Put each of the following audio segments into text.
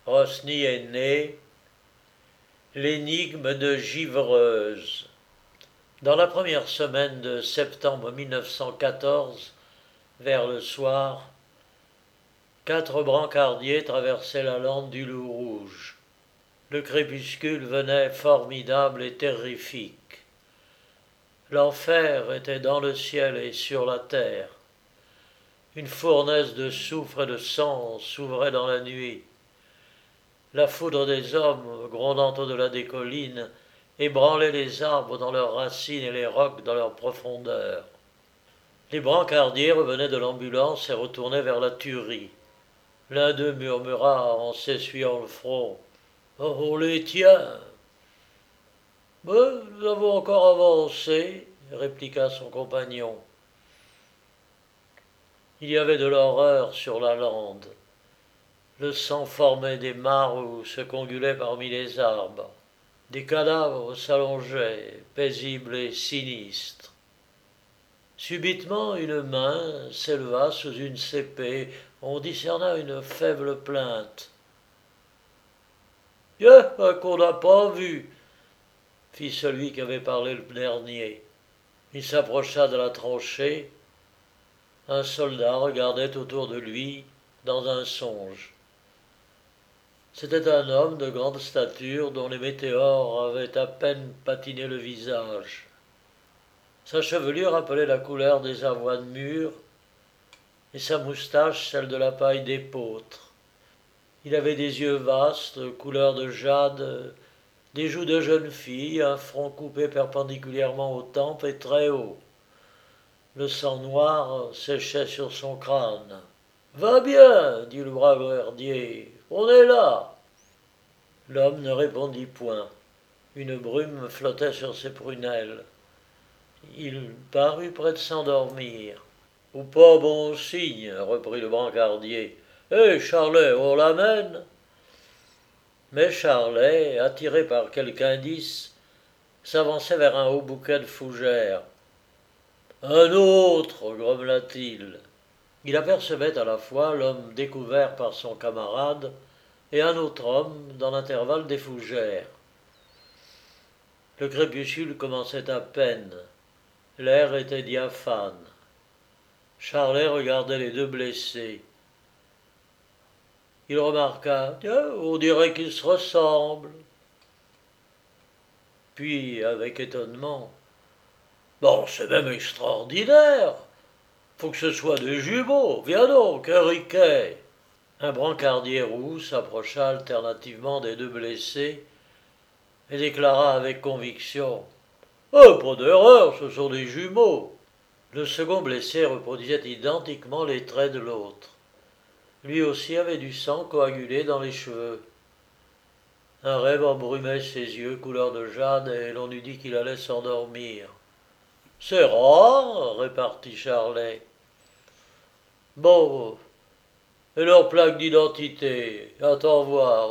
Rosny est né. L'énigme de Givreuse. Dans la première semaine de septembre 1914, vers le soir, 4 brancardiers traversaient la lande du Loup Rouge. Le crépuscule venait formidable et terrifique. L'enfer était dans le ciel et sur la terre. Une fournaise de soufre et de sang s'ouvrait dans la nuit. La foudre des hommes, grondant au-delà des collines, ébranlait les arbres dans leurs racines et les rocs dans leurs profondeurs. Les brancardiers revenaient de l'ambulance et retournaient vers la tuerie. L'un d'eux murmura en s'essuyant le front. « On les tient !»« Nous avons encore avancé, » répliqua son compagnon. Il y avait de l'horreur sur la lande. Le sang formait des mares où se congulaient parmi les arbres. Des cadavres s'allongeaient, paisibles et sinistres. Subitement, une main s'éleva sous une sépée. On discerna une faible plainte. « Tiens, qu'on n'a pas vu !» fit celui qui avait parlé le dernier. Il s'approcha de la tranchée. Un soldat regardait autour de lui dans un songe. C'était un homme de grande stature dont les météores avaient à peine patiné le visage. Sa chevelure rappelait la couleur des avoines mûres et sa moustache celle de la paille d'épeautre. Il avait des yeux vastes, couleur de jade, des joues de jeune fille, un front coupé perpendiculairement aux tempes et très haut. Le sang noir séchait sur son crâne. « Va bien, dit le brave herdier, on est là. » L'homme ne répondit point. Une brume flottait sur ses prunelles. Il parut près de s'endormir. « Ou pas bon signe, reprit le brancardier. Hé, Charlet, on l'amène ?» Mais Charlet, attiré par quelque indice, s'avançait vers un haut bouquet de fougères. « Un autre, grommela-t-il. Il apercevait à la fois l'homme découvert par son camarade et un autre homme dans l'intervalle des fougères. Le crépuscule commençait à peine. L'air était diaphane. Charlet regardait les deux blessés. Il remarqua « Tiens, on dirait qu'ils se ressemblent. » Puis, avec étonnement, « Bon, c'est même extraordinaire. Faut que ce soit des jumeaux. Viens donc, Riquet. » Un brancardier roux s'approcha alternativement des deux blessés et déclara avec conviction « Oh, pas d'erreur, ce sont des jumeaux. » Le second blessé reproduisait identiquement les traits de l'autre. Lui aussi avait du sang coagulé dans les cheveux. Un rêve embrumait ses yeux couleur de jade et l'on eût dit qu'il allait s'endormir. « C'est rare, » répartit Charlet. « Bon, et leur plaque d'identité, attends voir.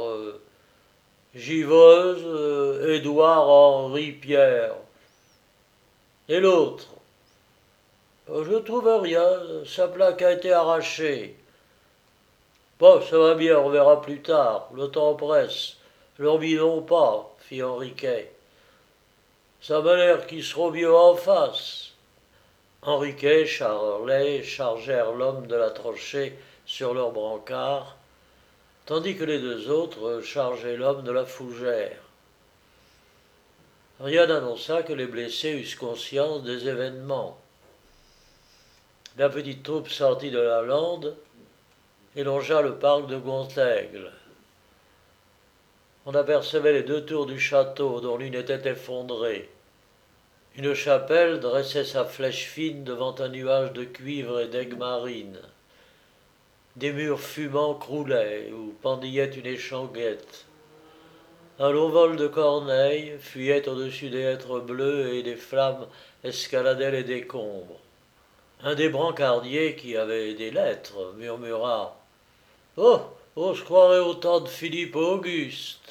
Givreuse, Édouard Henri Pierre. Et l'autre? Je ne trouve rien, sa plaque a été arrachée. Bon, ça va bien, on verra plus tard, le temps presse. L'embidons pas, fit Henriquet. Ça m'a l'air qu'ils seront mieux en face. Henriquet et Charlet chargèrent l'homme de la tranchée sur leur brancard, tandis que les deux autres chargeaient l'homme de la fougère. Rien n'annonça que les blessés eussent conscience des événements. La petite troupe sortit de la lande et longea le parc de Gonthègle. On apercevait les deux tours du château, dont l'une était effondrée. Une chapelle dressait sa flèche fine devant un nuage de cuivre et d'aigues marines. Des murs fumants croulaient, où pendillait une échanguette. Un long vol de corneilles fuyait au-dessus des hêtres bleues et des flammes escaladaient les décombres. Un des brancardiers, qui avait des lettres, murmura « Oh, on se croirait au temps de Philippe Auguste !»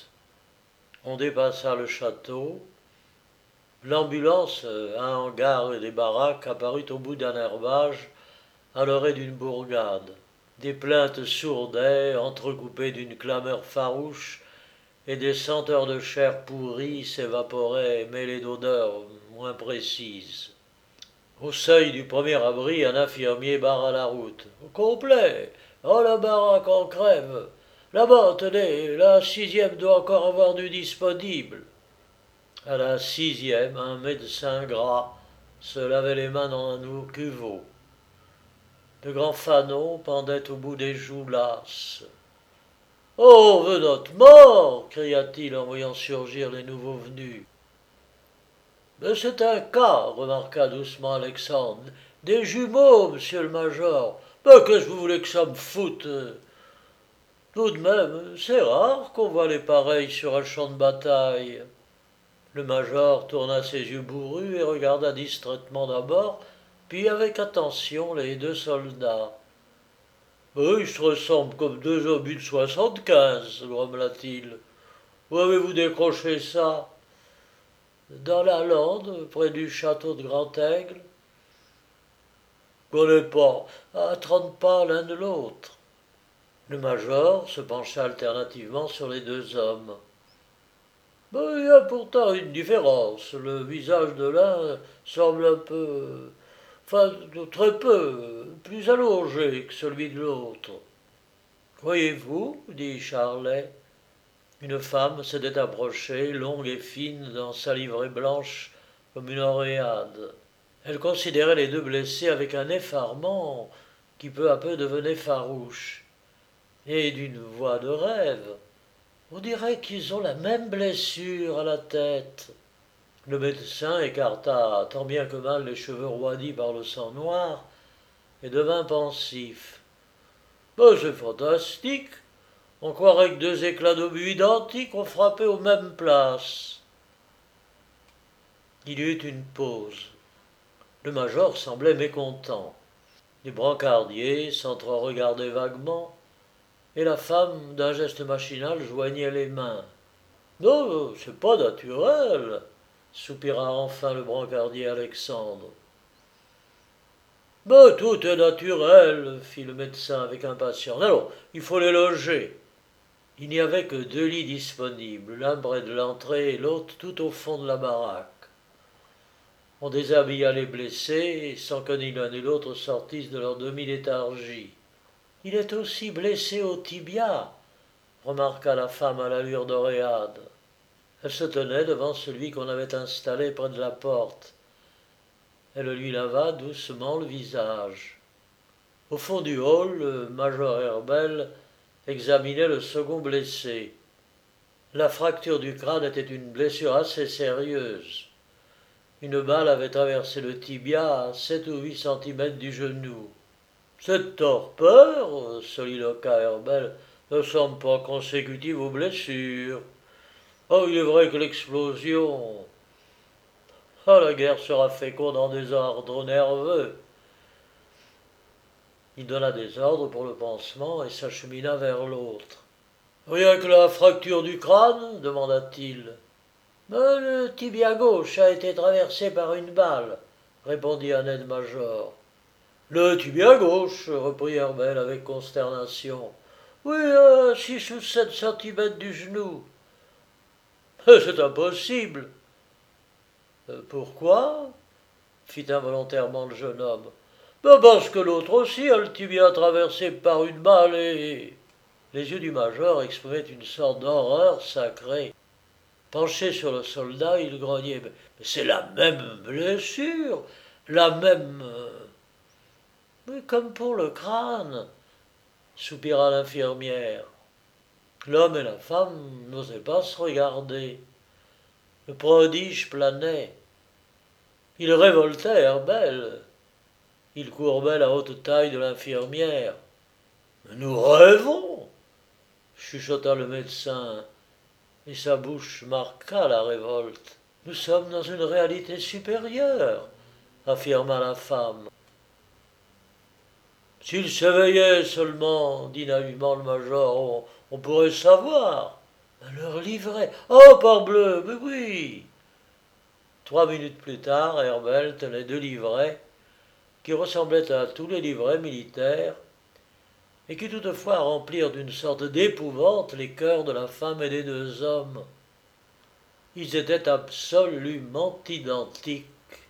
On dépassa le château. L'ambulance, un hangar et des baraques apparut au bout d'un herbage, à l'orée d'une bourgade. Des plaintes sourdaient, entrecoupées d'une clameur farouche, et des senteurs de chair pourrie s'évaporaient, mêlées d'odeurs moins précises. Au seuil du premier abri, un infirmier barra la route. Au complet. Oh, la baraque en crève. Là-bas, tenez, la sixième doit encore avoir du disponible. À la sixième, un médecin gras se lavait les mains dans un cuveau. De grands fanaux pendaient au bout des joues lasses. Oh, veut notre mort cria-t-il en voyant surgir les nouveaux venus. Mais c'est un cas, remarqua doucement Alexandre. Des jumeaux, monsieur le major. Mais qu'est-ce que vous voulez que ça me foute? Tout de même, c'est rare qu'on voit les pareils sur un champ de bataille. Le major tourna ses yeux bourrus et regarda distraitement d'abord, puis avec attention les deux soldats. Ils se ressemblent comme deux obus de 75, grommela-t-il. Où avez-vous décroché ça? Dans la lande, près du château de Grand-Aigle. Connais pas, à 30 pas l'un de l'autre. Le major se pencha alternativement sur les deux hommes. Il y a pourtant une différence. Le visage de l'un semble un peu, enfin très peu, plus allongé que celui de l'autre. Voyez-vous, dit Charlet. Une femme s'était approchée, longue et fine, dans sa livrée blanche comme une oréade. Elle considérait les deux blessés avec un effarement qui peu à peu devenait farouche, et d'une voix de rêve. On dirait qu'ils ont la même blessure à la tête. Le médecin écarta tant bien que mal les cheveux roidis par le sang noir et devint pensif. C'est fantastique. On croirait que deux éclats d'obus identiques ont frappé aux mêmes places. Il y eut une pause. Le major semblait mécontent. Les brancardiers s'entreregardaient vaguement, et la femme, d'un geste machinal, joignait les mains. Non, c'est pas naturel, soupira enfin le brancardier Alexandre. Tout est naturel, fit le médecin avec impatience. Alors, il faut les loger. Il n'y avait que deux lits disponibles, l'un près de l'entrée et l'autre tout au fond de la baraque. On déshabilla les blessés sans que ni l'un ni l'autre sortissent de leur demi-léthargie. Il est aussi blessé au tibia, remarqua la femme à l'allure d'oréade. Elle se tenait devant celui qu'on avait installé près de la porte. Elle lui lava doucement le visage. Au fond du hall, le major Herbel examinait le second blessé. La fracture du crâne était une blessure assez sérieuse. Une balle avait traversé le tibia à 7 ou 8 centimètres du genou. Cette torpeur, soliloqua Herbel, ne semble pas consécutive aux blessures. Il est vrai que l'explosion. La guerre sera féconde en désordre nerveux. Il donna des ordres pour le pansement et s'achemina vers l'autre. Rien que la fracture du crâne demanda-t-il. Le tibia gauche a été traversé par une balle, répondit un aide-major. Le tibia gauche, reprit Herbel avec consternation. Oui, à 6 ou 7 centimètres du genou. C'est impossible. Pourquoi? Fit involontairement le jeune homme. Parce que l'autre aussi a le tibia traversé par une balle et. Les yeux du major exprimaient une sorte d'horreur sacrée. Penché sur le soldat, il grognait. Mais c'est la même blessure, la même. Mais comme pour le crâne, soupira l'infirmière. L'homme et la femme n'osaient pas se regarder. Le prodige planait. Il révoltait Herbel. Il courbait la haute taille de l'infirmière. Nous rêvons, chuchota le médecin, et sa bouche marqua la révolte. Nous sommes dans une réalité supérieure, affirma la femme. S'il s'éveillait seulement, dit naïvement le major, on pourrait savoir. Leur livret. Oh, parbleu, mais oui. 3 minutes plus tard, Herbel tenait 2 livrets qui ressemblaient à tous les livrets militaires et qui toutefois remplirent d'une sorte d'épouvante les cœurs de la femme et des deux hommes. Ils étaient absolument identiques.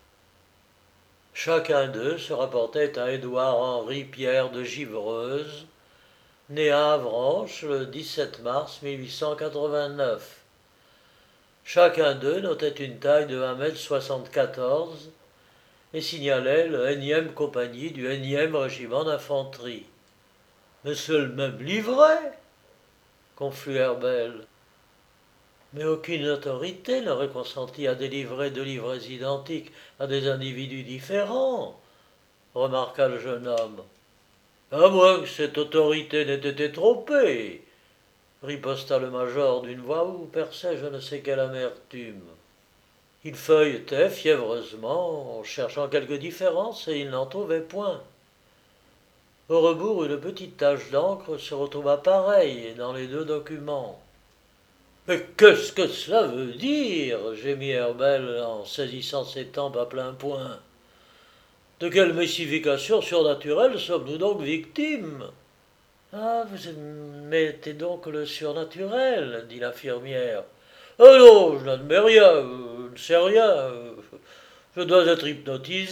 Chacun d'eux se rapportait à Édouard-Henri Pierre de Givreuse, né à Avranches le 17 mars 1889. Chacun d'eux notait une taille de 1,74 m et signalait le 1e compagnie du 1e régiment d'infanterie. Mais c'est le même livret, conflut Herbel. Mais aucune autorité n'aurait consenti à délivrer 2 livrets identiques à des individus différents, remarqua le jeune homme. À moins que cette autorité n'ait été trompée, riposta le major d'une voix où perçait je ne sais quelle amertume. Il feuilletait fiévreusement, en cherchant quelque différence, et il n'en trouvait point. Au rebours, une petite tache d'encre se retrouva pareille dans les 2 documents. « Mais qu'est-ce que cela veut dire » gémit Herbel en saisissant ses tempes à plein poing. « De quelle mystification surnaturelle sommes-nous donc victimes ?»« Ah, vous mettez donc le surnaturel, dit l'infirmière. Ah non, je n'admets rien, je ne sais rien, je dois être hypnotisé. »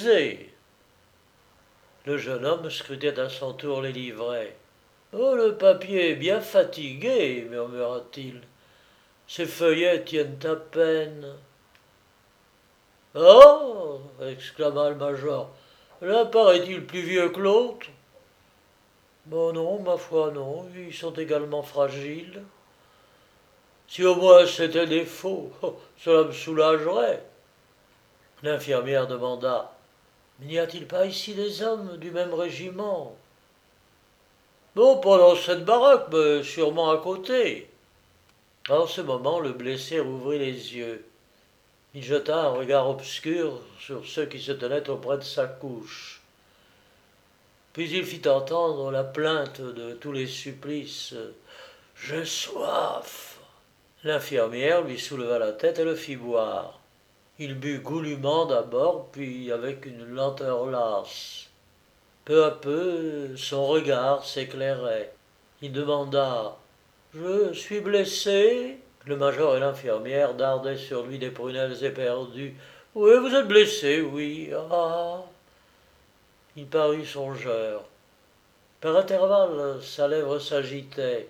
Le jeune homme scrutait à son tour les livrets. « Oh, le papier est bien fatigué, murmura-t-il. Ces feuillets tiennent à peine. »« Oh » exclama le major, « l'un paraît-il plus vieux que l'autre ?»« Bon non, ma foi non, ils sont également fragiles. »« Si au moins c'était des faux, cela me soulagerait. » L'infirmière demanda, « Mais n'y a-t-il pas ici des hommes du même régiment ?»« Non, pas dans cette baraque, mais sûrement à côté. » En ce moment, le blessé rouvrit les yeux. Il jeta un regard obscur sur ceux qui se tenaient auprès de sa couche. Puis il fit entendre la plainte de tous les supplices. « J'ai soif !» L'infirmière lui souleva la tête et le fit boire. Il but goulûment d'abord, puis avec une lenteur lasse. Peu à peu, son regard s'éclairait. Il demanda « Je suis blessé ?» Le major et l'infirmière dardaient sur lui des prunelles éperdues. « Oui, vous êtes blessé, oui. Ah !» Il parut songeur. Par intervalles, sa lèvre s'agitait.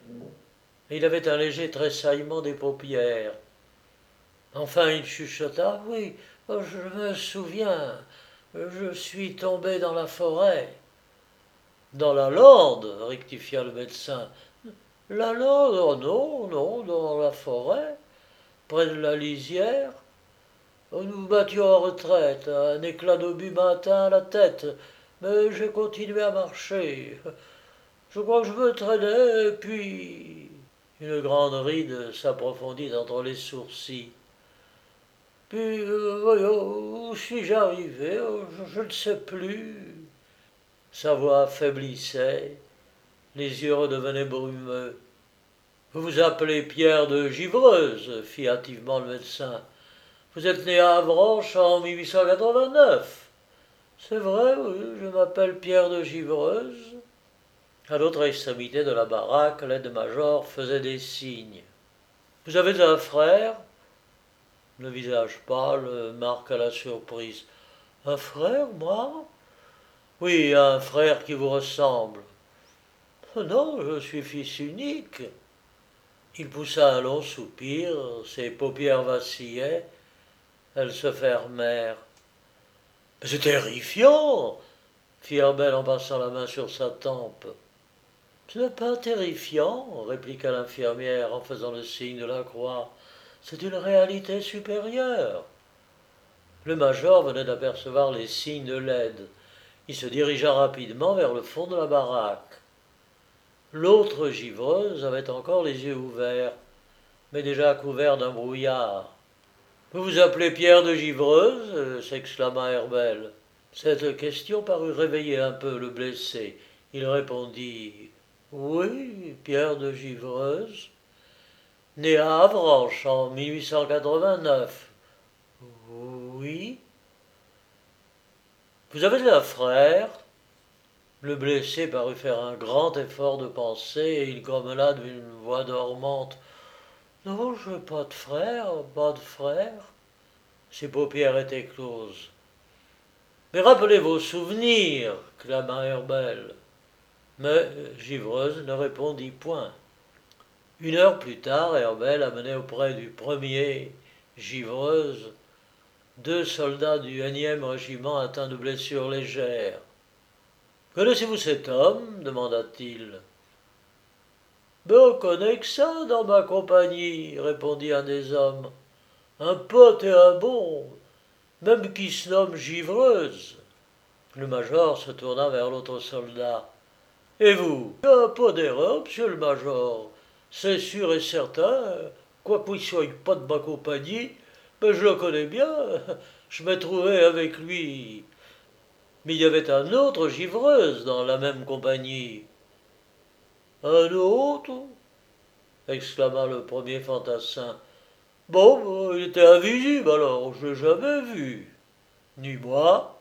Il avait un léger tressaillement des paupières. Enfin, il chuchota. « Oui, je me souviens. Je suis tombé dans la forêt. »« Dans la lande » rectifia le médecin. « La lande ? Oh non, non, dans la forêt, près de la lisière. Nous battions en retraite. Un éclat d'obus m'a atteint à la tête, mais j'ai continué à marcher. Je crois que je me traînais, et puis... » Une grande ride s'approfondit entre les sourcils. « Puis, où suis-je arrivé ? Je ne sais plus. » Sa voix faiblissait, les yeux redevenaient brumeux. « Vous vous appelez Pierre de Givreuse, fit hâtivement le médecin. Vous êtes né à Avranches en 1889. C'est vrai, oui, je m'appelle Pierre de Givreuse. » À l'autre extrémité de la baraque, l'aide-major faisait des signes. « Vous avez un frère ?» Le visage pâle marqua la surprise. « Un frère, moi ?»« Oui, un frère qui vous ressemble. »« Non, je suis fils unique. » Il poussa un long soupir, ses paupières vacillaient, elles se fermèrent. « Mais c'est terrifiant !» fit Herbel en passant la main sur sa tempe. « Ce n'est pas terrifiant, » répliqua l'infirmière en faisant le signe de la croix. « C'est une réalité supérieure. » Le major venait d'apercevoir les signes de l'aide. Il se dirigea rapidement vers le fond de la baraque. L'autre Givreuse avait encore les yeux ouverts, mais déjà couverts d'un brouillard. « Vous vous appelez Pierre de Givreuse » s'exclama Herbel. Cette question parut réveiller un peu le blessé. Il répondit « Oui, Pierre de Givreuse, né à Avranches en 1889. »« Oui. »« Vous avez un frère ?» Le blessé parut faire un grand effort de pensée et il grommela d'une voix dormante. Non, je n'ai pas de frère, pas de frère. Ses paupières étaient closes. Mais rappelez vos souvenirs, clama Herbel. Mais Givreuse ne répondit point. 1 heure plus tard, Herbel amenait auprès du premier Givreuse 2 soldats du 1e régiment atteints de blessures légères. Connaissez-vous cet homme demanda-t-il. Ben, on connaît que ça dans ma compagnie, répondit un des hommes. Un pote et un bon, même qui se nomme Givreuse. Le major se tourna vers l'autre soldat. Et vous? Il n'y a pas d'erreur, monsieur le major. C'est sûr et certain, quoiqu'il ne soit pas de ma compagnie, mais je le connais bien. Je m'ai trouvé avec lui. Mais il y avait un autre Givreuse dans la même compagnie. Un autre? Exclama le premier fantassin. Bon, il était invisible alors, je l'ai jamais vu. Ni moi.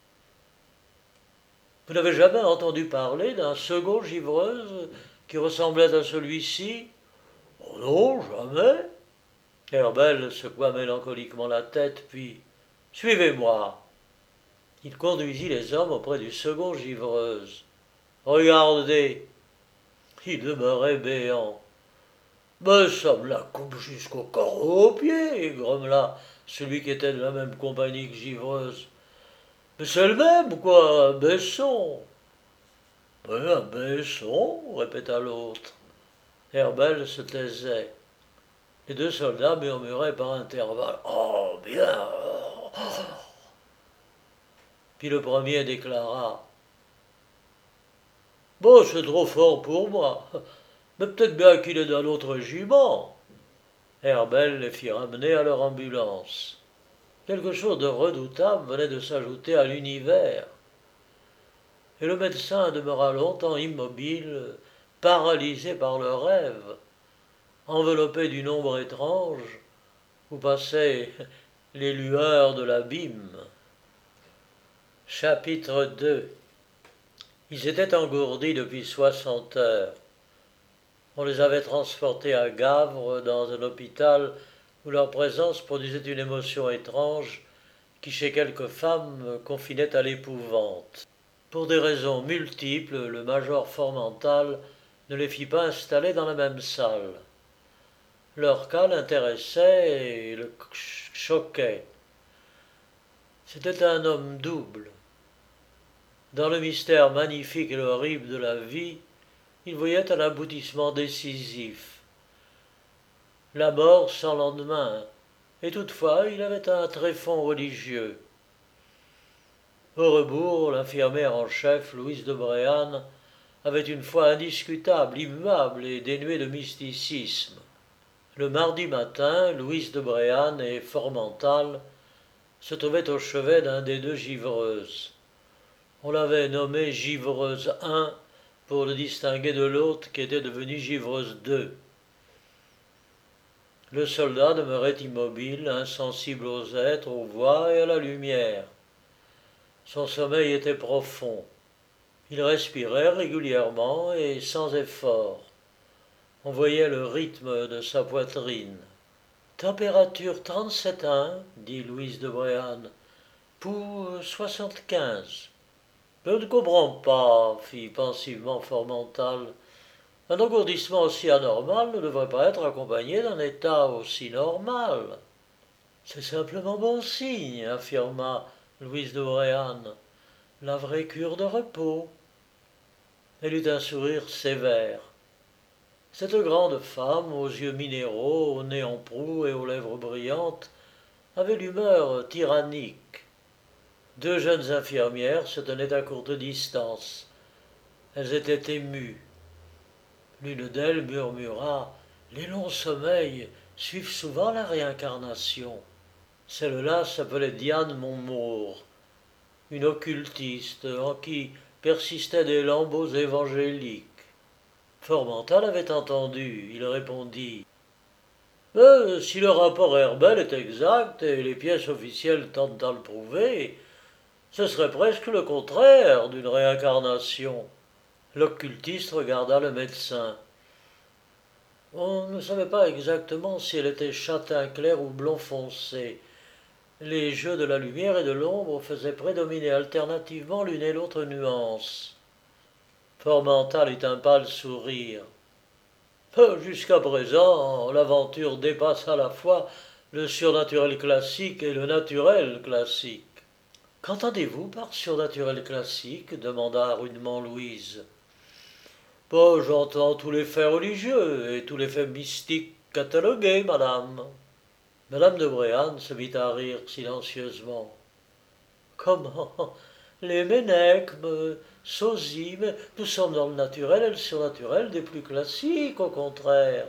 Vous n'avez jamais entendu parler d'un second Givreuse qui ressemblait à celui-ci? Oh non, jamais. Herbel secoua mélancoliquement la tête, puis suivez-moi. Il conduisit les hommes auprès du second Givreuse. Regardez. Il demeurait béant. Mais ça me la coupe jusqu'au corps aux pieds, grommela celui qui était de la même compagnie que Givreuse. Mais c'est le même, quoi, un Besson. Mais un Besson, répéta l'autre. Herbel se taisait. Les 2 soldats murmuraient par intervalles. Oh, bien. Puis le premier déclara. Bon, c'est trop fort pour moi. Mais peut-être bien qu'il est d'un autre régiment. Herbel les fit ramener à leur ambulance. Quelque chose de redoutable venait de s'ajouter à l'univers. Et le médecin demeura longtemps immobile, paralysé par le rêve, enveloppé d'une ombre étrange, où passaient les lueurs de l'abîme. Chapitre 2. Ils étaient engourdis depuis 60 heures. On les avait transportés à Gavre, dans un hôpital où leur présence produisait une émotion étrange qui, chez quelques femmes, confinait à l'épouvante. Pour des raisons multiples, le major Formental ne les fit pas installer dans la même salle. Leur cas l'intéressait et le choquait. C'était un homme double. Dans le mystère magnifique et horrible de la vie, il voyait un aboutissement décisif. La mort sans lendemain, et toutefois il avait un tréfonds religieux. Au rebours, l'infirmière en chef, Louise de Bréane, avait une foi indiscutable, immuable et dénuée de mysticisme. Le mardi matin, Louise de Bréane et Formental se trouvaient au chevet d'un des 2 Givreuses. On l'avait nommé Givreuse 1 pour le distinguer de l'autre qui était devenu Givreuse 2. Le soldat demeurait immobile, insensible aux êtres, aux voix et à la lumière. Son sommeil était profond. Il respirait régulièrement et sans effort. On voyait le rythme de sa poitrine. Température 37,1, dit Louise de Bréane. Pouls 75. Je ne comprends pas, fit pensivement Formental. Un engourdissement aussi anormal ne devrait pas être accompagné d'un état aussi normal. C'est simplement bon signe, affirma Louise de Bréane. La vraie cure de repos. Elle eut un sourire sévère. Cette grande femme, aux yeux minéraux, au nez en proue et aux lèvres brillantes, avait l'humeur tyrannique. 2 jeunes infirmières se tenaient à courte distance. Elles étaient émues. L'une d'elles murmura « Les longs sommeils suivent souvent la réincarnation. » Celle-là s'appelait Diane Montmaur, une occultiste en qui persistaient des lambeaux évangéliques. Formental avait entendu, il répondit « Si le rapport Herbel est exact et les pièces officielles tentent à le prouver, Ce serait presque le contraire d'une réincarnation. L'occultiste regarda le médecin. On ne savait pas exactement si elle était châtain clair ou blond foncé. Les jeux de la lumière et de l'ombre faisaient prédominer alternativement l'une et l'autre nuance. Formental eut un pâle sourire. Jusqu'à présent, l'aventure dépasse à la fois le surnaturel classique et le naturel classique. Qu'entendez-vous par surnaturel classique demanda rudement Louise. J'entends tous les faits religieux et tous les faits mystiques catalogués, madame. Madame de Bréhanne se mit à rire silencieusement. Comment? Les ménechmes, sosie, mais nous sommes dans le naturel et le surnaturel des plus classiques, au contraire.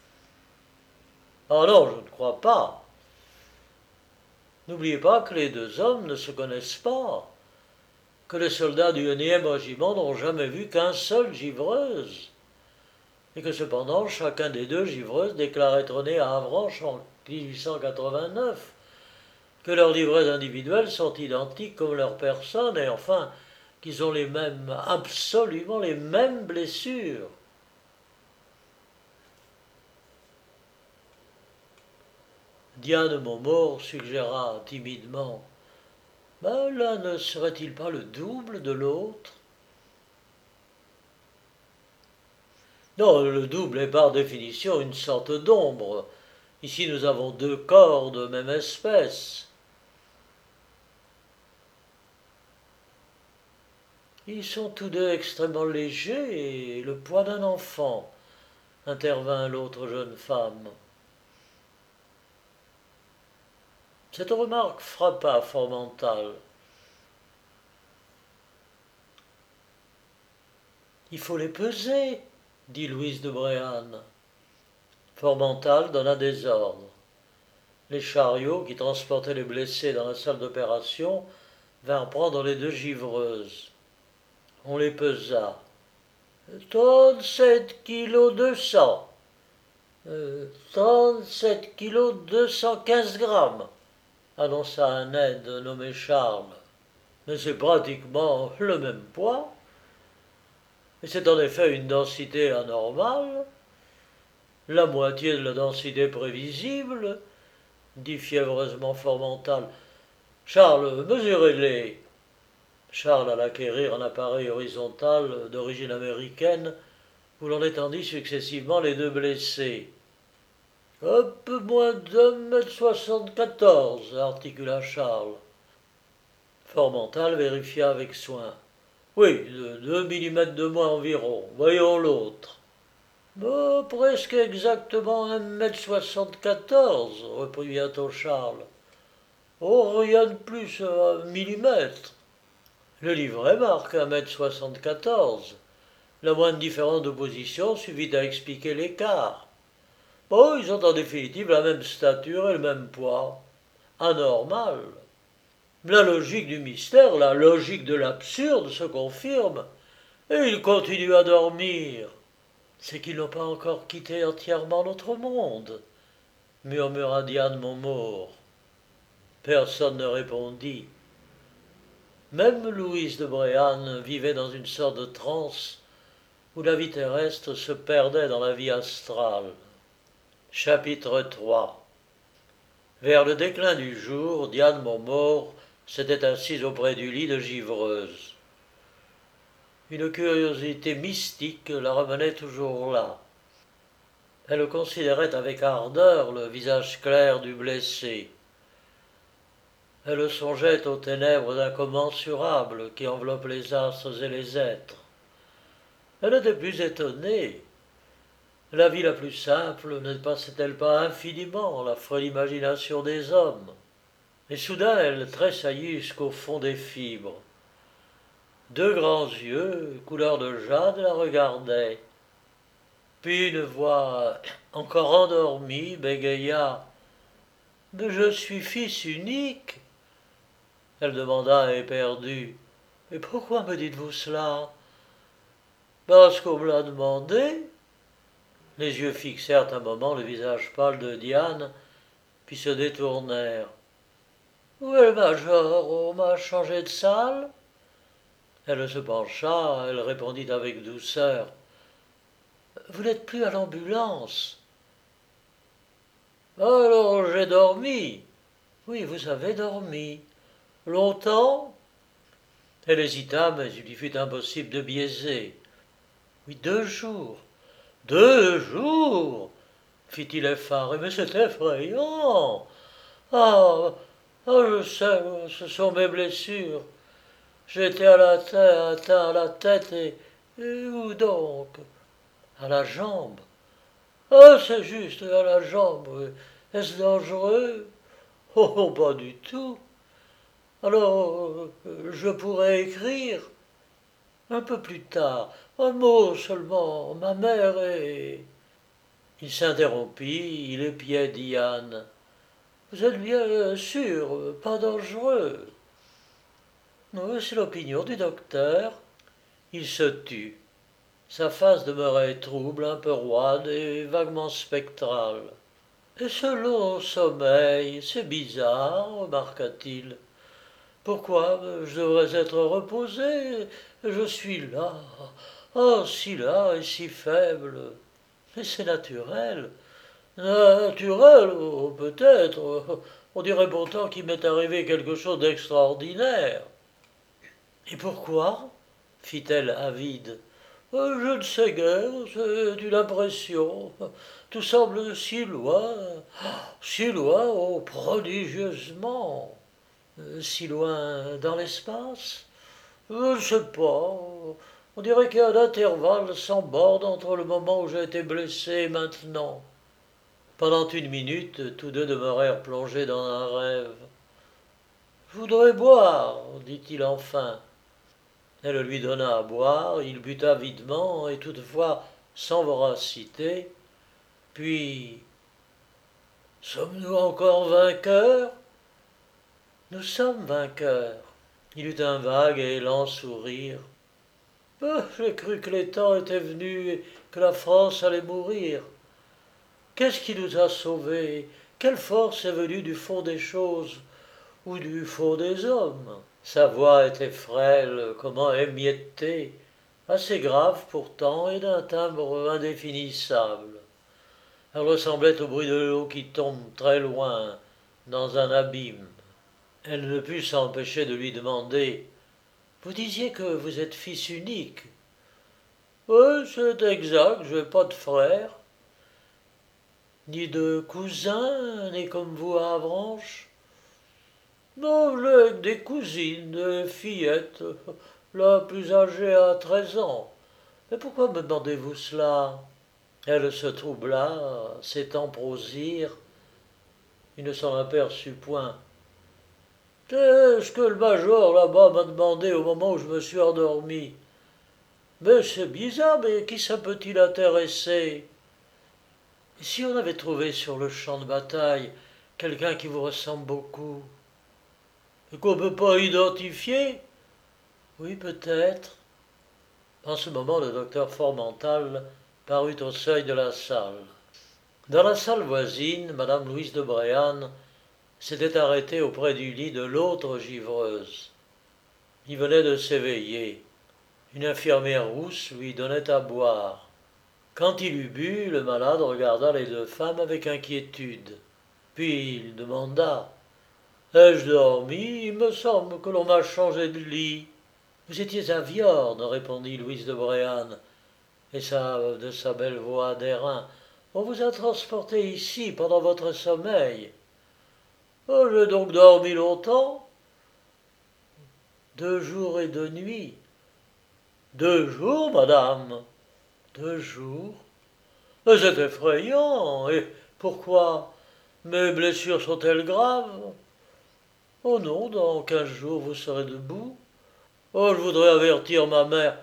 Ah non, je ne crois pas. N'oubliez pas que les deux hommes ne se connaissent pas, que les soldats du 1e régiment n'ont jamais vu qu'un seul givreuse, et que cependant chacun des deux givreuses déclare être né à Avranches en 1889, que leurs livrets individuels sont identiques comme leurs personnes, et enfin qu'ils ont les mêmes, absolument les mêmes blessures. Diane Montmaur suggéra timidement. L'un ne serait-il pas le double de l'autre? Non, le double est par définition une sorte d'ombre. Ici nous avons deux corps de même espèce. Ils sont tous deux extrêmement légers et le poids d'un enfant, intervint l'autre jeune femme. Cette remarque frappa Formental. Il faut les peser, dit Louise de Bréhanne. Formental donna des ordres. Les chariots qui transportaient les blessés dans la salle d'opération vinrent prendre les deux givreuses. On les pesa. 37 kilos 200. 37 kilos 215 grammes, annonça un aide nommé Charles. Mais c'est pratiquement le même poids. Et c'est en effet une densité anormale, la moitié de la densité prévisible, dit fiévreusement Formental. Charles, mesurez-les. Charles alla acquérir un appareil horizontal d'origine américaine où l'on étendit successivement les deux blessés. Un peu moins d'1,74 m, articula Charles. Formental vérifia avec soin. Oui, de 2 mm de moins environ. Voyons l'autre. Presque exactement 1,74 m, reprit bientôt Charles. Oh, rien de plus, 1 mm. Le livret marque 1,74 m. La moindre différence de position suffit à expliquer l'écart. Ils ont en définitive la même stature et le même poids. Anormal. La logique du mystère, la logique de l'absurde se confirme, et ils continuent à dormir. C'est qu'ils n'ont pas encore quitté entièrement notre monde, murmura Diane Montmaur. Personne ne répondit. Même Louise de Bréhanne vivait dans une sorte de transe où la vie terrestre se perdait dans la vie astrale. Chapitre 3. Vers le déclin du jour, Diane Montmaur s'était assise auprès du lit de Givreuse. Une curiosité mystique la remenait toujours là. Elle considérait avec ardeur le visage clair du blessé. Elle songeait aux ténèbres incommensurables qui enveloppent les astres et les êtres. Elle était plus étonnée. La vie la plus simple ne dépassait-elle pas infiniment la frêle imagination des hommes? Et soudain elle tressaillit jusqu'au fond des fibres. Deux grands yeux, couleur de jade, la regardaient. Puis une voix encore endormie bégaya. « Mais je suis fils unique !» Elle demanda éperdue. « Mais pourquoi me dites-vous cela ?»« Parce qu'on me l'a demandé. » Les yeux fixèrent un moment le visage pâle de Diane, puis se détournèrent. « Où est le major? On m'a changé de salle? Elle se pencha, elle répondit avec douceur. Vous n'êtes plus à l'ambulance. Alors j'ai dormi. Oui, vous avez dormi. Longtemps? Elle hésita, mais il lui fut impossible de biaiser. Oui, 2 jours. 2 jours, fit-il effaré, mais c'est effrayant. Ah, je sais, ce sont mes blessures. J'ai été atteint à la tête et où donc? À la jambe. Ah, c'est juste, à la jambe. Oui. Est-ce dangereux? Oh, pas du tout. Alors, je pourrais écrire un peu plus tard. Un mot seulement. Ma mère est... Il s'interrompit, il épiait Diane. Vous êtes bien sûr, pas dangereux. Oui, c'est l'opinion du docteur. Il se tut. Sa face demeurait trouble, un peu roide et vaguement spectrale. Et ce long sommeil, c'est bizarre, remarqua-t-il. Pourquoi je devrais être reposé? Je suis là, oh, si là et si faible. Mais c'est naturel. Naturel, oh, peut-être. On dirait pourtant qu'il m'est arrivé quelque chose d'extraordinaire. Et pourquoi? Fit-elle avide. Je ne sais guère, c'est une impression. Tout semble si loin, oh, prodigieusement. Si loin dans l'espace? Je ne sais pas. On dirait qu'il y a un intervalle sans borne entre le moment où j'ai été blessé et maintenant. Pendant une minute, tous deux demeurèrent plongés dans un rêve. Je voudrais boire, dit-il enfin. Elle lui donna à boire, il but avidement et toutefois sans voracité. Puis, sommes-nous encore vainqueurs? Nous sommes vainqueurs. Il eut un vague et lent sourire. J'ai cru que les temps étaient venus et que la France allait mourir. Qu'est-ce qui nous a sauvés? Quelle force est venue du fond des choses ou du fond des hommes? Sa voix était frêle, comment émiettée, assez grave pourtant et d'un timbre indéfinissable. Elle ressemblait au bruit de l'eau qui tombe très loin dans un abîme. Elle ne put s'empêcher de lui demander: Vous disiez que vous êtes fils unique? Oui, c'est exact, je n'ai pas de frère. Ni de cousins, nés comme vous à Avranches? Non, j'ai des cousines, des fillettes. La plus âgée a 13 ans. Mais pourquoi me demandez-vous cela? Elle se troubla, ses tempes rosirent. Il ne s'en aperçut point. C'est ce que le major là-bas m'a demandé au moment où je me suis endormi. Mais c'est bizarre, mais qui ça peut-il intéresser? Et si on avait trouvé sur le champ de bataille quelqu'un qui vous ressemble beaucoup, et qu'on ne peut pas identifier? Oui, peut-être. En ce moment, le docteur Formental parut au seuil de la salle. Dans la salle voisine, Madame Louise de Bréhanne s'était arrêtée auprès du lit de l'autre givreuse. Il venait de s'éveiller. Une infirmière rousse lui donnait à boire. Quand il eut bu, le malade regarda les deux femmes avec inquiétude. Puis il demanda: Ai-je dormi? Il me semble que l'on m'a changé de lit. Vous étiez à Viorne, répondit Louise de Bréhanne, et de sa belle voix d'airain. On vous a transporté ici pendant votre sommeil. Oh, j'ai donc dormi longtemps? 2 jours et 2 nuits. 2 jours, madame? 2 jours? Mais c'est effrayant. Et pourquoi? Mes blessures sont-elles graves? Oh non, dans 15 jours vous serez debout. Oh, je voudrais avertir ma mère.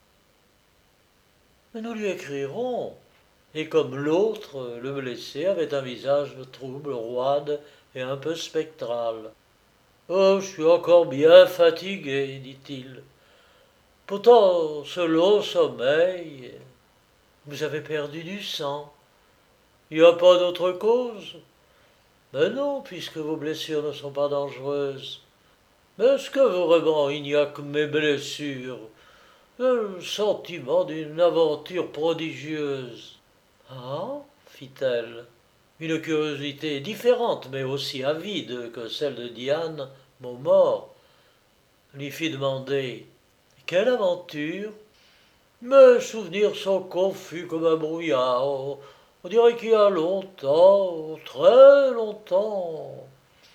Mais nous lui écrirons. Et comme l'autre, le blessé avait un visage trouble, roide et un peu spectral. Oh, je suis encore bien fatigué, dit-il. Pourtant, ce long sommeil, vous avez perdu du sang. Il n'y a pas d'autre cause? Mais non, puisque vos blessures ne sont pas dangereuses. Mais est-ce que vraiment il n'y a que mes blessures? Le sentiment d'une aventure prodigieuse. Ah, fit-elle, une curiosité différente mais aussi avide que celle de Diane, Montmort, lui fit demander quelle aventure? Mes souvenirs sont confus comme un brouillard. On dirait qu'il y a longtemps, très longtemps.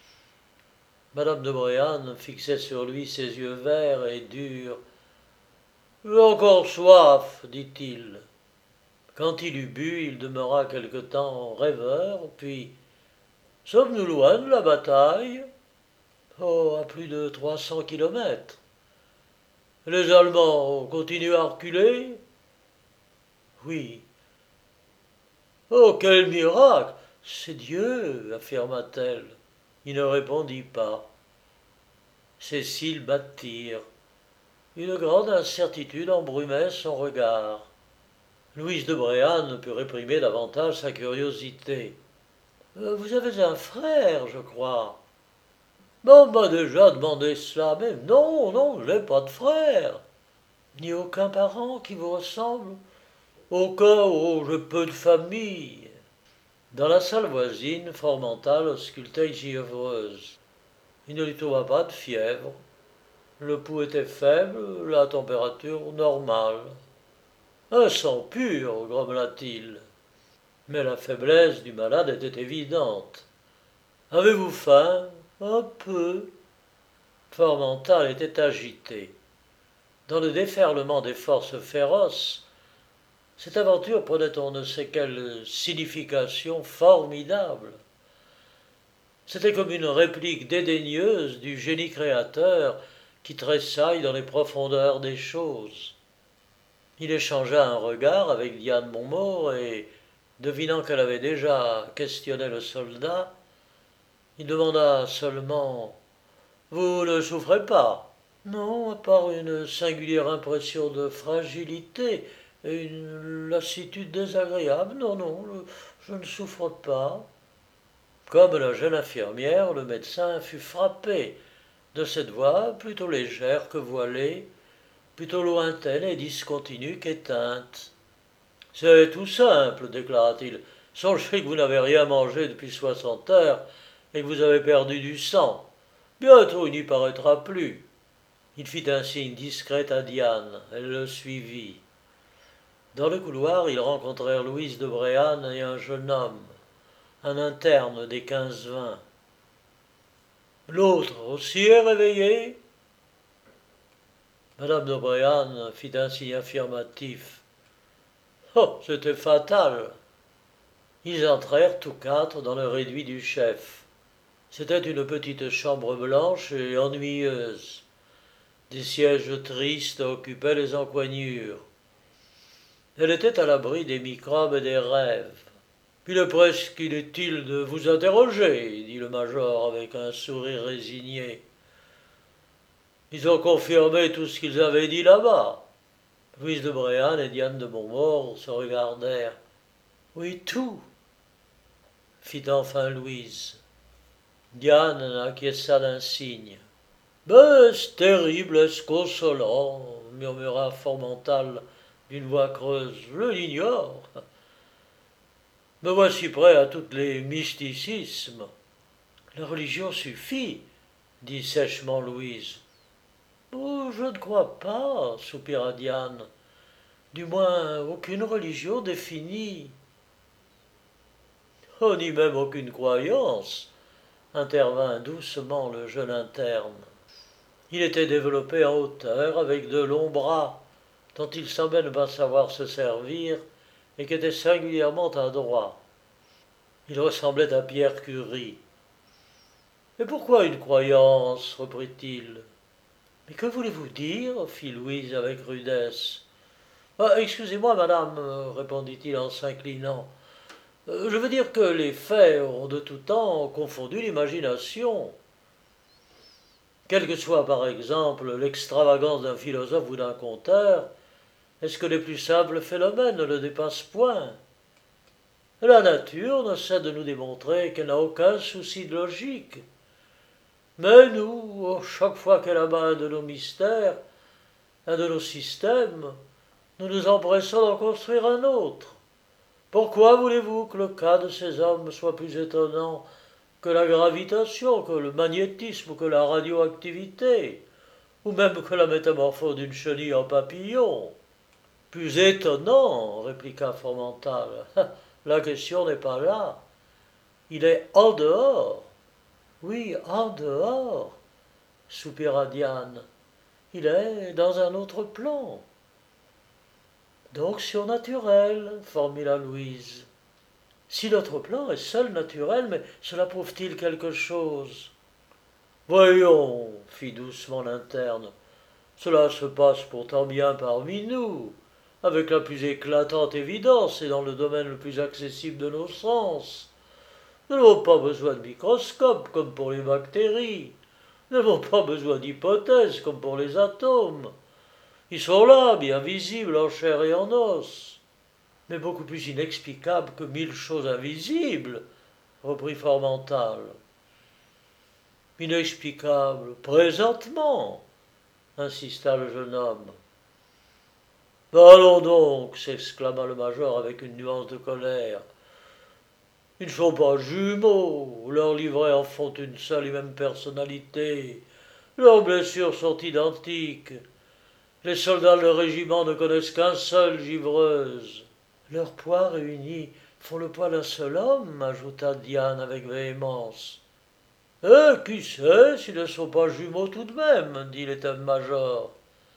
Madame de Bréane fixait sur lui ses yeux verts et durs. J'ai encore soif, dit-il. Quand il eut bu, il demeura quelque temps rêveur, puis sommes-nous loin de la bataille? Oh, à plus de 300 kilomètres. Les Allemands continuent à reculer? Oui. Oh, quel miracle! C'est Dieu, affirma-t-elle. Il ne répondit pas. Ses cils battirent. Une grande incertitude embrumait son regard. Louise de Bréane ne put réprimer davantage sa curiosité. Vous avez un frère, je crois. On m'a déjà demandé cela, mais non, non, je n'ai pas de frère. Ni aucun parent qui vous ressemble? Aucun, oh, j'ai peu de famille. Dans la salle voisine, Formental auscultait une givreuse. Il ne lui trouva pas de fièvre. Le pouls était faible, la température normale. Un sang pur, grommela-t-il. Mais la faiblesse du malade était évidente. Avez-vous faim? Un peu. Formental était agité. Dans le déferlement des forces féroces, cette aventure prenait on ne sait quelle signification formidable. C'était comme une réplique dédaigneuse du génie créateur qui tressaille dans les profondeurs des choses. Il échangea un regard avec Diane Montmort et, devinant qu'elle avait déjà questionné le soldat, il demanda seulement « Vous ne souffrez pas ?» Non, à part une singulière impression de fragilité et une lassitude désagréable. Non, non, je ne souffre pas. Comme la jeune infirmière, le médecin fut frappé de cette voix plutôt légère que voilée, plutôt lointaine et discontinue qu'éteinte. C'est tout simple, déclara-t-il. Songez que vous n'avez rien mangé depuis 60 heures et que vous avez perdu du sang. Bientôt il n'y paraîtra plus. Il fit un signe discret à Diane. Elle le suivit. Dans le couloir, ils rencontrèrent Louise de Bréane et un jeune homme, un interne des 15-20. L'autre aussi est réveillé? Madame de Bréane fit un signe affirmatif. Oh, c'était fatal. Ils entrèrent tous quatre dans le réduit du chef. C'était une petite chambre blanche et ennuyeuse. Des sièges tristes occupaient les encoignures. Elle était à l'abri des microbes et des rêves. Il est presque inutile de vous interroger, dit le major avec un sourire résigné. Ils ont confirmé tout ce qu'ils avaient dit là-bas. Louise de Bréane et Diane de Montmort se regardèrent. Oui, tout, fit enfin Louise. Diane acquiesça d'un signe. Ben, est-ce terrible, est-ce consolant, murmura Formental d'une voix creuse. Je l'ignore. Me voici prêt à tous les mysticismes. La religion suffit, dit sèchement Louise. Oh, je ne crois pas, soupira Diane. Du moins, aucune religion définie. Oh, ni même aucune croyance, intervint doucement le jeune interne. Il était développé en hauteur, avec de longs bras, dont il semblait ne pas savoir se servir, et qui était singulièrement adroit. Il ressemblait à Pierre Curie. Mais pourquoi une croyance? Reprit-il. Mais que voulez-vous dire? Fit Louise avec rudesse. Excusez-moi, madame, répondit-il en s'inclinant. Je veux dire que les faits ont de tout temps confondu l'imagination. Quelle que soit, par exemple, l'extravagance d'un philosophe ou d'un conteur, est-ce que les plus simples phénomènes ne le dépassent point? La nature ne cesse de nous démontrer qu'elle n'a aucun souci de logique. Mais nous, chaque fois qu'elle abat un de nos mystères, un de nos systèmes, nous nous empressons d'en construire un autre. Pourquoi voulez-vous que le cas de ces hommes soit plus étonnant que la gravitation, que le magnétisme, que la radioactivité, ou même que la métamorphose d'une chenille en papillon? Plus étonnant, répliqua Fromental. La question n'est pas là. Il est en dehors. Oui, en dehors, soupira Diane. Il est dans un autre plan. Donc surnaturel, formula Louise. Si notre plan est seul naturel, mais cela prouve-t-il quelque chose? Voyons, fit doucement l'interne, cela se passe pourtant bien parmi nous, avec la plus éclatante évidence et dans le domaine le plus accessible de nos sens. Nous n'avons pas besoin de microscope comme pour les bactéries. Nous n'avons pas besoin d'hypothèses comme pour les atomes. Ils sont là, bien visibles en chair et en os. Mais beaucoup plus inexplicables que 1000 choses invisibles, reprit Fromental. Inexplicable, présentement, insista le jeune homme. Allons donc, s'exclama le major avec une nuance de colère. Ils ne sont pas jumeaux, leurs livrets en font une seule et même personnalité. Leurs blessures sont identiques. Les soldats de leur régiment ne connaissent qu'un seul Givreuse. Leurs poids réunis font le poids d'un seul homme, ajouta Diane avec véhémence. Qui sait s'ils ne sont pas jumeaux tout de même, dit l'état-major.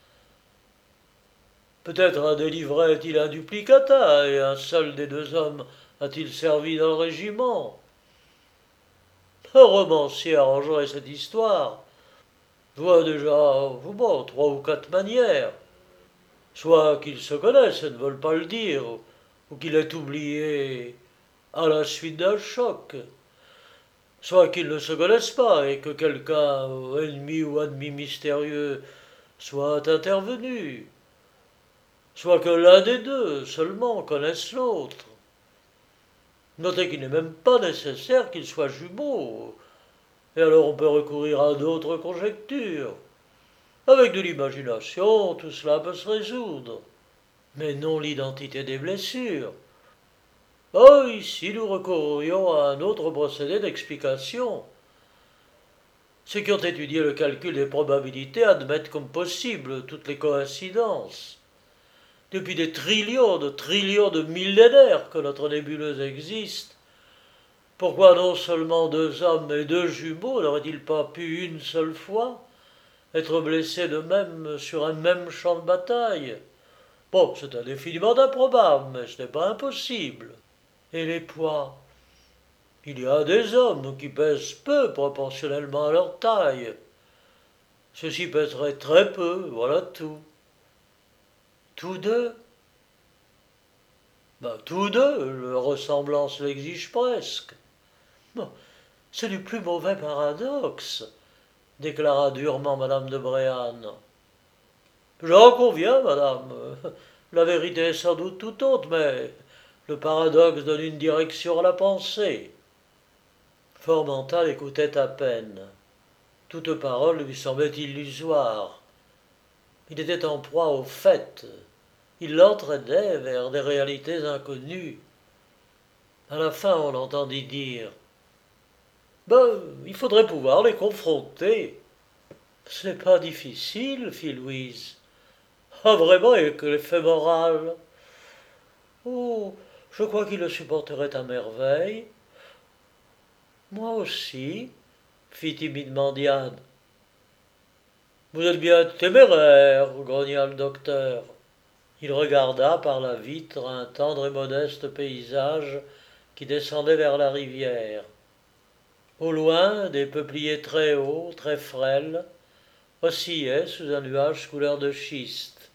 Peut-être un des livrets est-il un duplicata, et un seul des deux hommes a-t-il servi dans le régiment? Un romancier arrangerait cette histoire. Je vois déjà, bon, 3 ou 4 manières. Soit qu'ils se connaissent et ne veulent pas le dire, ou qu'il est oublié à la suite d'un choc. Soit qu'ils ne se connaissent pas et que quelqu'un, ennemi ou ennemi mystérieux, soit intervenu. Soit que l'un des deux seulement connaisse l'autre. Notez qu'il n'est même pas nécessaire qu'ils soient jumeaux, et alors on peut recourir à d'autres conjectures. Avec de l'imagination, tout cela peut se résoudre. Mais non l'identité des blessures. Oh, ici nous recourrions à un autre procédé d'explication. Ceux qui ont étudié le calcul des probabilités admettent comme possible toutes les coïncidences. Depuis des trillions de millénaires que notre nébuleuse existe, pourquoi non seulement 2 hommes et 2 jumeaux n'auraient-ils pas pu une seule fois être blessés de même sur un même champ de bataille? Bon, c'est indéfiniment improbable, mais ce n'est pas impossible. Et les poids? Il y a des hommes qui pèsent peu proportionnellement à leur taille. Ceux-ci pèseraient très peu, voilà tout. Tous deux? Tous deux, leur ressemblance l'exige presque. Bon, c'est du plus mauvais paradoxe, déclara durement madame de Bréhanne. J'en conviens, madame. La vérité est sans doute tout autre, mais le paradoxe donne une direction à la pensée. Fromental écoutait à peine. Toute parole lui semblait illusoire. Il était en proie au fait. Il l'entraînait vers des réalités inconnues. À la fin, on l'entendit dire « il faudrait pouvoir les confronter. » Ce n'est pas difficile, fit Louise. Ah, vraiment, et que l'effet moral? Oh, je crois qu'il le supporterait à merveille. Moi aussi, fit timidement Diane. Vous êtes bien téméraire, grogna le docteur. Il regarda par la vitre un tendre et modeste paysage qui descendait vers la rivière. Au loin, des peupliers très hauts, très frêles, oscillaient sous un nuage couleur de schiste.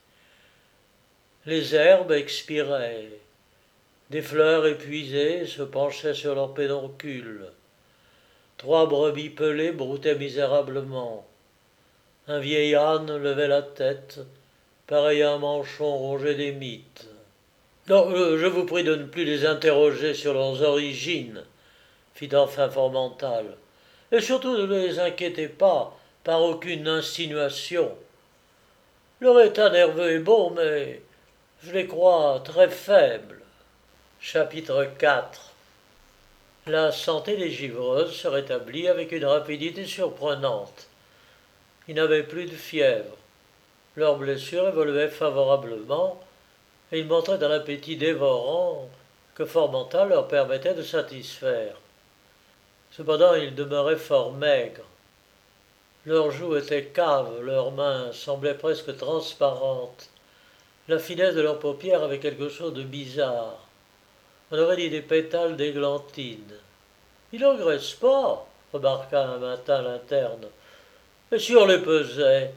Les herbes expiraient. Des fleurs épuisées se penchaient sur leurs pédoncules. 3 brebis pelées broutaient misérablement. Un vieil âne levait la tête, pareil à un manchon rongé d'émites. Non, je vous prie de ne plus les interroger sur leurs origines, fit enfin Formental. Et surtout ne les inquiétez pas par aucune insinuation. Leur état nerveux est bon, mais je les crois très faibles. Chapitre 4. La santé des givreuses se rétablit avec une rapidité surprenante. Ils n'avaient plus de fièvre. Leurs blessures évoluaient favorablement et ils montraient un appétit dévorant que Formental leur permettait de satisfaire. Cependant, ils demeuraient fort maigres. Leurs joues étaient caves, leurs mains semblaient presque transparentes. La finesse de leurs paupières avait quelque chose de bizarre. On aurait dit des pétales d'églantine. « Il n'engraisse pas, remarqua un matin l'interne. Et si on les pesait?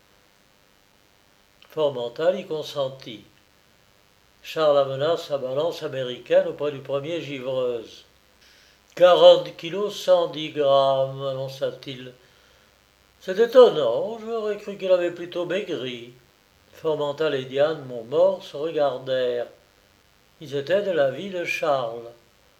Formental y consentit. Charles amena sa balance américaine auprès du premier givreuse. 40 kilos, 110 grammes, annonça-t-il. C'est étonnant, j'aurais cru qu'il avait plutôt maigri. Formental et Diane Montmort se regardèrent. Ils étaient de l'avis de Charles.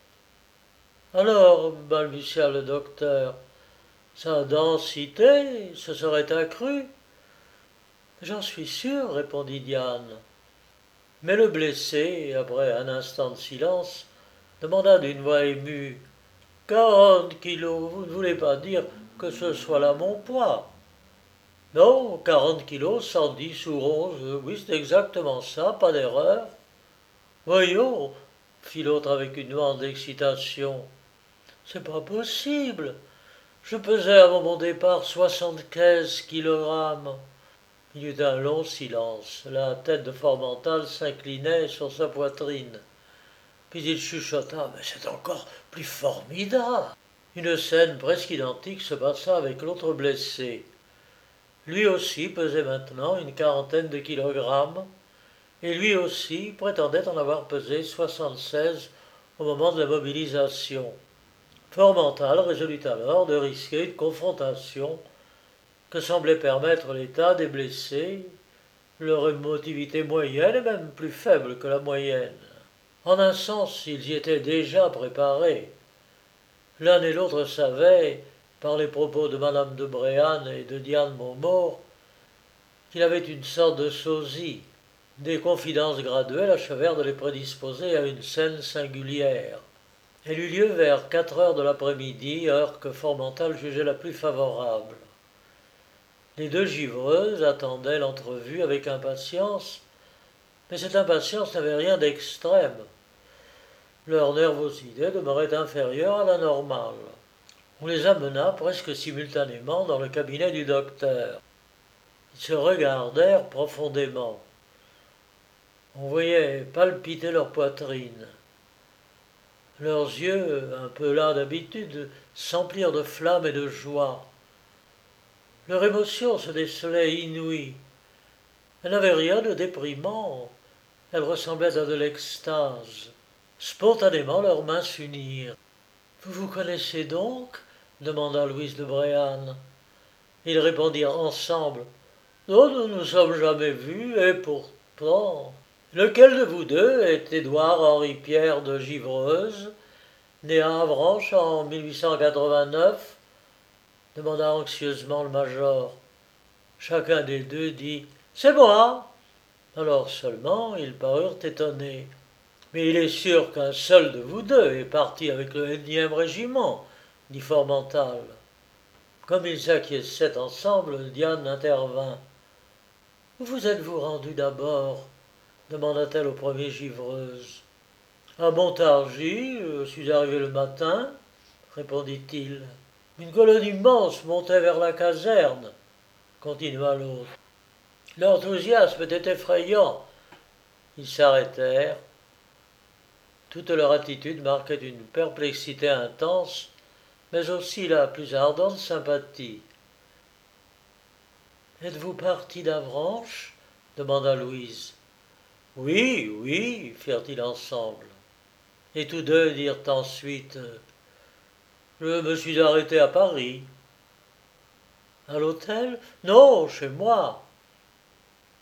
Alors, balbutia le docteur, sa densité se serait accrue? J'en suis sûr, répondit Diane. Mais le blessé, après un instant de silence, demanda d'une voix émue. 40 kilos, vous ne voulez pas dire que ce soit là mon poids? Non, 40 kilos, 110 ou 11, oui, c'est exactement ça, pas d'erreur. Voyons, fit l'autre avec une nuance d'excitation. C'est pas possible. Je pesais avant mon départ 75 kilogrammes. Il y eut un long silence. La tête de Formental s'inclinait sur sa poitrine. Puis il chuchota. Mais c'est encore plus formidable. Une scène presque identique se passa avec l'autre blessé. Lui aussi pesait maintenant une quarantaine de kilogrammes, et lui aussi prétendait en avoir pesé 76 au moment de la mobilisation. Formental résolut alors de risquer une confrontation que semblait permettre l'état des blessés. Leur émotivité moyenne est même plus faible que la moyenne. En un sens, ils y étaient déjà préparés. L'un et l'autre savaient, par les propos de Madame de Bréhanne et de Diane Montmort, qu'il avait une sorte de sosie. Des confidences graduelles achevèrent de les prédisposer à une scène singulière. Elle eut lieu vers 4 heures de l'après-midi, heure que Formental jugeait la plus favorable. Les deux givreuses attendaient l'entrevue avec impatience, mais cette impatience n'avait rien d'extrême. Leur nervosité demeurait inférieure à la normale. On les amena presque simultanément dans le cabinet du docteur. Ils se regardèrent profondément. On voyait palpiter leur poitrine. Leurs yeux, un peu las d'habitude, s'emplirent de flamme et de joie. Leur émotion se décelait inouïe. Elle n'avait rien de déprimant. Elle ressemblait à de l'extase. Spontanément, leurs mains s'unirent. « Vous vous connaissez donc ?» demanda Louise de Bréhanne. Ils répondirent ensemble. « Non, nous ne nous sommes jamais vus, et pourtant… » « Lequel de vous deux est Édouard Henri-Pierre de Givreuse, né à Avranches en 1889 ?» demanda anxieusement le major. Chacun des deux dit « C'est moi !» Alors seulement ils parurent étonnés. « Mais il est sûr qu'un seul de vous deux est parti avec le 1e régiment, » dit Formental. Comme ils acquiesçaient ensemble, Diane intervint. « Où vous êtes-vous rendu d'abord ?» demanda-t-elle au premier givreuse. « À Montargis, je suis arrivé le matin, » répondit-il. « Une colonne immense montait vers la caserne, » continua l'autre. L'enthousiasme était effrayant. Ils s'arrêtèrent. Toute leur attitude marquait une perplexité intense, mais aussi la plus ardente sympathie. « Êtes-vous parti d'Avranches ?» demanda Louise. « Oui, oui, firent-ils ensemble. Et tous deux dirent ensuite « Je me suis arrêté à Paris. »« À l'hôtel ? Non, chez moi. »«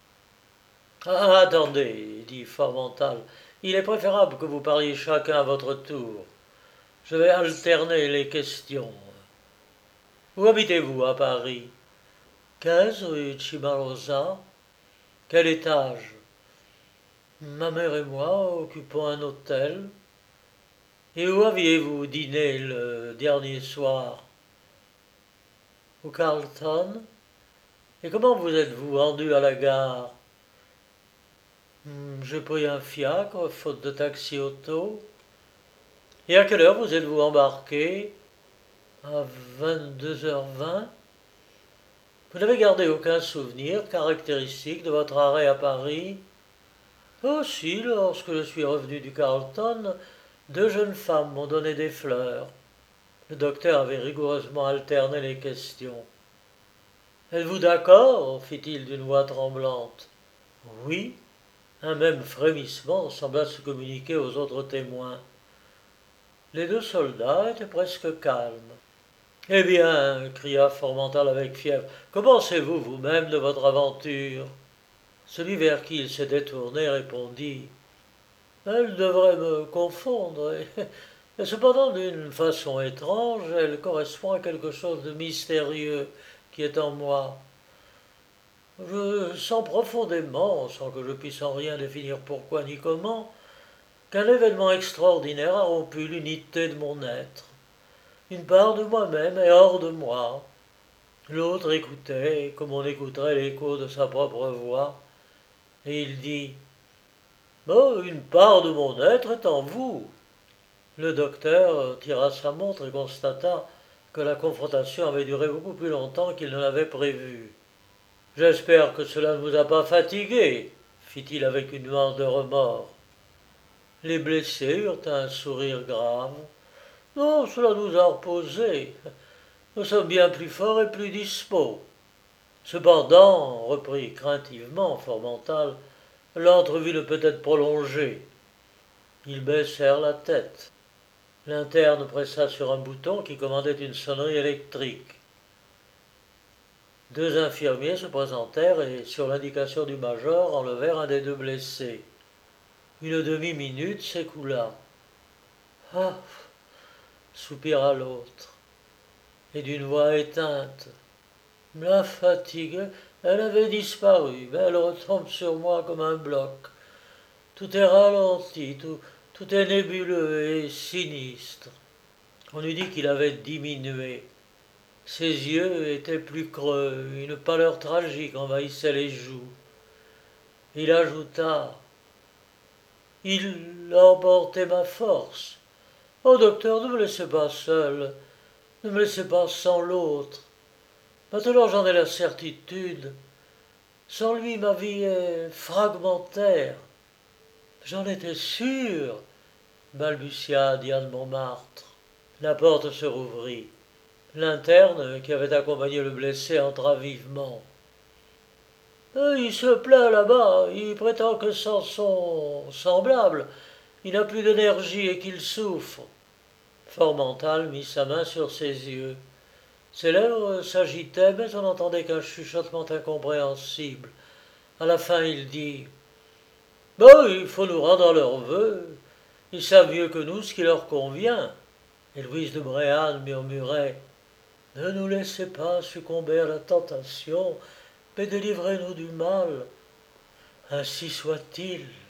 Ah, attendez, dit Formental, Il est préférable que vous parliez chacun à votre tour. Je vais alterner les questions. Où habitez-vous à Paris? 15 rue Chimarosa. Quel étage? Ma mère et moi occupons un hôtel. Et où aviez-vous dîné le dernier soir? Au Carlton? Et comment vous êtes-vous rendu à la gare? J'ai pris un fiacre, faute de taxi-auto. Et à quelle heure vous êtes-vous embarqué? À 22h20. Vous n'avez gardé aucun souvenir caractéristique de votre arrêt à Paris? Oh si, lorsque je suis revenu du Carlton, deux jeunes femmes m'ont donné des fleurs. Le docteur avait rigoureusement alterné les questions. Êtes-vous d'accord? Fit-il d'une voix tremblante. Oui. Un même frémissement sembla se communiquer aux autres témoins. Les deux soldats étaient presque calmes. Eh bien, cria Formental avec fièvre, que pensez-vous vous-même de votre aventure? Celui vers qui il s'était tourné répondit. Elle devrait me confondre, et cependant d'une façon étrange, elle correspond à quelque chose de mystérieux qui est en moi. Je sens profondément, sans que je puisse en rien définir pourquoi ni comment, qu'un événement extraordinaire a rompu l'unité de mon être. Une part de moi-même est hors de moi. L'autre écoutait, comme on écouterait l'écho de sa propre voix, et il dit « Oh, une part de mon être est en vous !» Le docteur tira sa montre et constata que la confrontation avait duré beaucoup plus longtemps qu'il ne l'avait prévu. « J'espère que cela ne vous a pas fatigué, fit-il avec une nuance de remords. Les blessés eurent un sourire grave. Non, cela nous a reposés. Nous sommes bien plus forts et plus dispos. Cependant, reprit craintivement Formental, l'entrevue ne peut être prolongée. Ils baissèrent la tête. L'interne pressa sur un bouton qui commandait une sonnerie électrique. Deux infirmiers se présentèrent et, sur l'indication du major, enlevèrent un des deux blessés. Une demi-minute s'écoula. Ah, soupira l'autre, et d'une voix éteinte. La fatigue, elle avait disparu, mais elle retombe sur moi comme un bloc. Tout est ralenti, tout est nébuleux et sinistre. On eût dit qu'il avait diminué. Ses yeux étaient plus creux, une pâleur tragique envahissait les joues. Il ajouta « Il a emporté ma force. Oh docteur, ne me laissez pas seul, ne me laissez pas sans l'autre. Maintenant j'en ai la certitude. Sans lui ma vie est fragmentaire. J'en étais sûr, balbutia Diane Montmartre. La porte se rouvrit. L'interne, qui avait accompagné le blessé, entra vivement. Il se plaint là-bas, il prétend que sans son semblable, il n'a plus d'énergie et qu'il souffre. Formental mit sa main sur ses yeux. Ses lèvres s'agitaient, mais on n'entendait qu'un chuchotement incompréhensible. À la fin, il dit « Bon, il faut nous rendre à leurs vœux. Ils savent mieux que nous ce qui leur convient. » Et Louise de Bréhanne murmurait « Ne nous laissez pas succomber à la tentation, mais délivrez-nous du mal. Ainsi soit-il. »